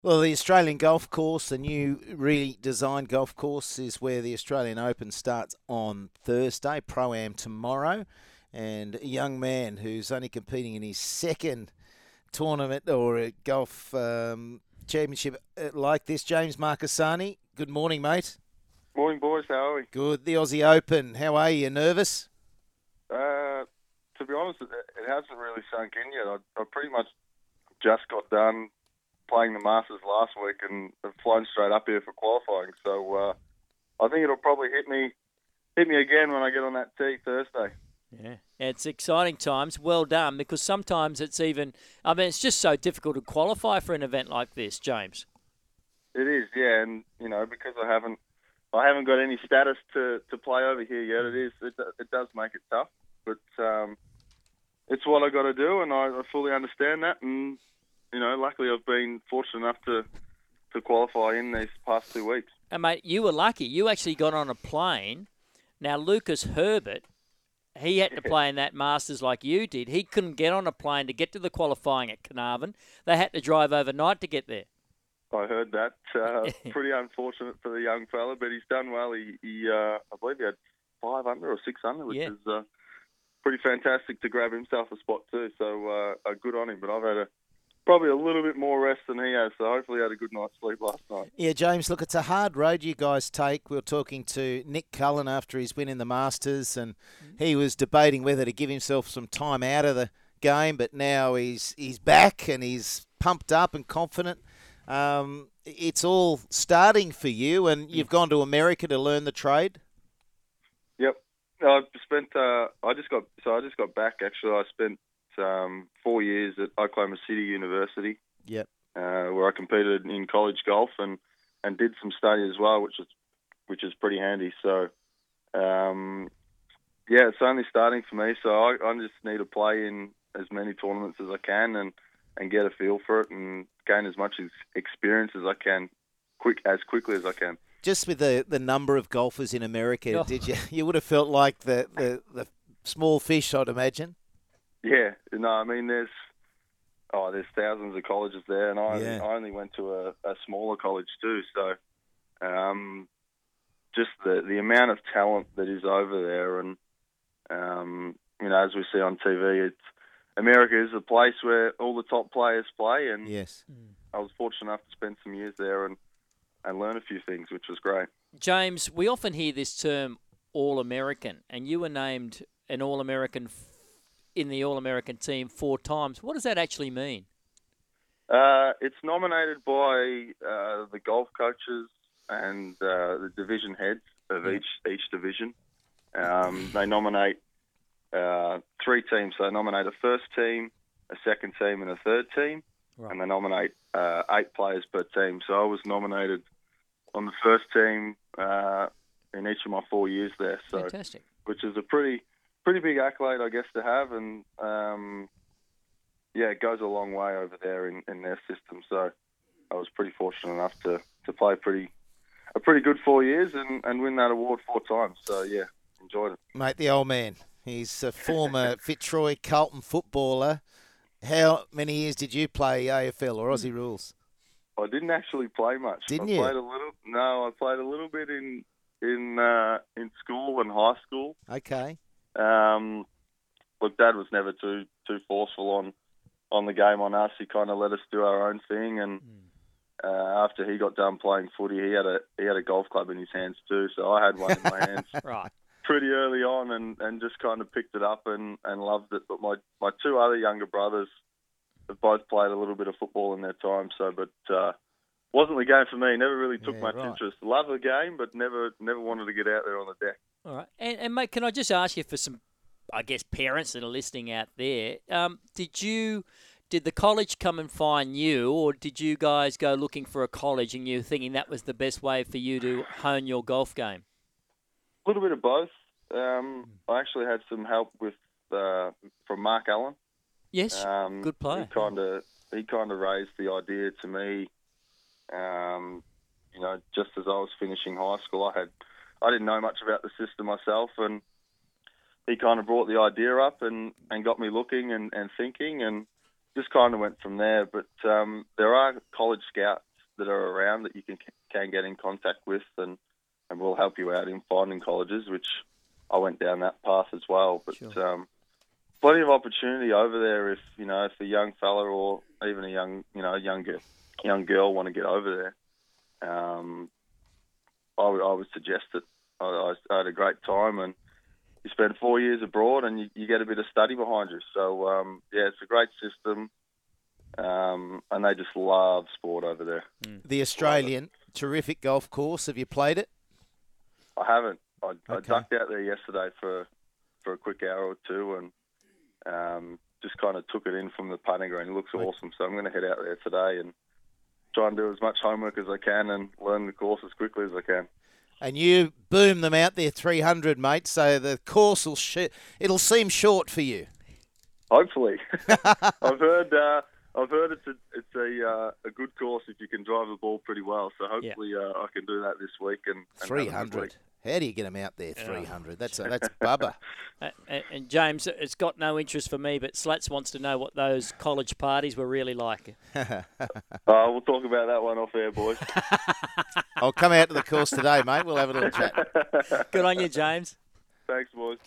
Well, the Australian Golf Course, the new redesigned golf course, is where the Australian Open starts on Thursday, Pro-Am tomorrow. And a young man who's only competing in his second tournament or a golf championship like this, James Marcassani. Good morning, mate. Morning, boys. How are we? Good. The Aussie Open. How are you? Nervous? To be honest, it hasn't really sunk in yet. I pretty much just got done playing the Masters last week and have flown straight up here for qualifying. So I think it'll probably hit me again when I get on that tee Thursday. Yeah, it's exciting times. Well done, because sometimes it's it's just so difficult to qualify for an event like this, James. It is, yeah, and because I haven't got any status to play over here yet. It does make it tough, but it's what I got to do, and I fully understand that. And luckily I've been fortunate enough to qualify in these past 2 weeks. And mate, you were lucky. You actually got on a plane. Now Lucas Herbert, he had to play in that Masters like you did. He couldn't get on a plane to get to the qualifying at Carnarvon. They had to drive overnight to get there. I heard that. Pretty unfortunate for the young fella, but he's done well. I believe he had 5 under or 6 under, which is pretty fantastic to grab himself a spot too. So good on him. But I've had probably a little bit more rest than he has, so hopefully he had a good night's sleep last night. Yeah, James, look, it's a hard road you guys take. We were talking to Nick Cullen after his win in the Masters, and he was debating whether to give himself some time out of the game, but now he's back and he's pumped up and confident. It's all starting for you, and you've gone to America to learn the trade. Yep. I just got back, actually. I spent 4 years at Oklahoma City University. Yep. Where I competed in college golf and did some study as well, which is pretty handy. So, it's only starting for me. So I just need to play in as many tournaments as I can and get a feel for it and gain as much experience as I can, as quickly as I can. Just with the number of golfers in America, you would have felt like the small fish, I'd imagine. Yeah, no, I mean there's thousands of colleges there, and I only went to a smaller college too. So, just the amount of talent that is over there, and as we see on TV, America is a place where all the top players play, and yes, I was fortunate enough to spend some years there and learn a few things, which was great. James, we often hear this term All-American, and you were named an All-American in the All-American team 4 times. What does that actually mean? It's nominated by the golf coaches and the division heads of each division. They nominate 3 teams. So they nominate a first team, a second team, and a third team. Right. And they nominate 8 players per team. So I was nominated on the first team in each of my 4 years there. So, fantastic. Which is a pretty big accolade, I guess, to have, and it goes a long way over there in their system. So I was pretty fortunate enough to play a pretty good 4 years and win that award 4 times. So yeah, enjoyed it. Mate, the old man. He's a former Fitzroy Carlton footballer. How many years did you play AFL or Aussie rules? I didn't actually play much. Didn't you? I played a little bit in school and high school. Okay. Look, Dad was never too forceful on the game on us. He kind of let us do our own thing, and after he got done playing footy, he had a golf club in his hands too. So I had one in my hands right. pretty early on, and just kind of picked it up and loved it. But my 2 other younger brothers have both played a little bit of football in their time. So, but wasn't the game for me. Never really took much interest. Love the game, but never wanted to get out there on the deck. All right. And mate, can I just ask you for some, I guess, parents that are listening out there, did the college come and find you, or did you guys go looking for a college and you were thinking that was the best way for you to hone your golf game? A little bit of both. I actually had some help with from Mark Allen. Yes, good player. He kind of raised the idea to me, just as I was finishing high school. I didn't know much about the system myself, and he kind of brought the idea up and got me looking and thinking, and just kind of went from there. But there are college scouts that are around that you can get in contact with, and we'll help you out in finding colleges, which I went down that path as well. But Sure. Plenty of opportunity over there if a young fella or even a young girl want to get over there. I would suggest it. I had a great time, and you spend 4 years abroad, and you get a bit of study behind you. So it's a great system, and they just love sport over there. The Australian, terrific golf course. Have you played it? I haven't. I Okay. ducked out there yesterday for a quick hour or two, and just kind of took it in from the putting green. It looks awesome, so I'm going to head out there today and try and do as much homework as I can and learn the course as quickly as I can. And you boom them out there 300, mate, so the course it'll seem short for you. Hopefully. I've heard it's a good course if you can drive the ball pretty well, so hopefully I can do that this week. And 300. How do you get them out there 300? That's bubba. And James, it's got no interest for me, but Slats wants to know what those college parties were really like. We'll talk about that one off air, boys. I'll come out to the course today, mate. We'll have a little chat. Good on you, James. Thanks, boys.